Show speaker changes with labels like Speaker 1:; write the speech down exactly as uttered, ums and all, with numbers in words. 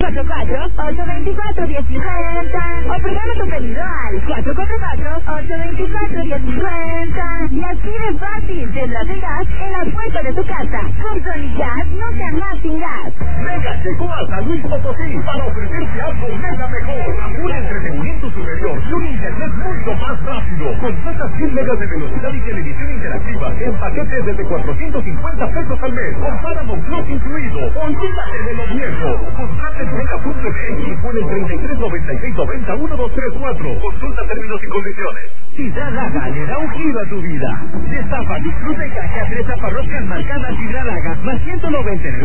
Speaker 1: cuatro cuatro, ocho dos cuatro, uno cero cinco cero. O programa tu pedido al cuatro cuatro cuatro, ocho dos cuatro, uno cero cinco cero. Y así de fácil tendrás el gas en la puerta de tu casa. Con Sonigas no te amas sin gas.
Speaker 2: Mega llegó a San Luis Potosí para ofrecerte algo mega mejor. Un entretenimiento superior y un internet mucho más rápido. Contrata cien megas de velocidad y televisión interactiva en paquetes desde cuatrocientos cincuenta pesos al mes. Con Paramount Plus incluido. Olvídate de lo viejo. Contrata en mega punto m x y pon el treinta y tres noventa y seis noventa uno dos tres cuatro. Consulta términos y condiciones. Hidralaga le da un giro a tu vida. Destapa, disfruta y caja tres taparroscas marcadas Hidralaga más ciento noventa y nueve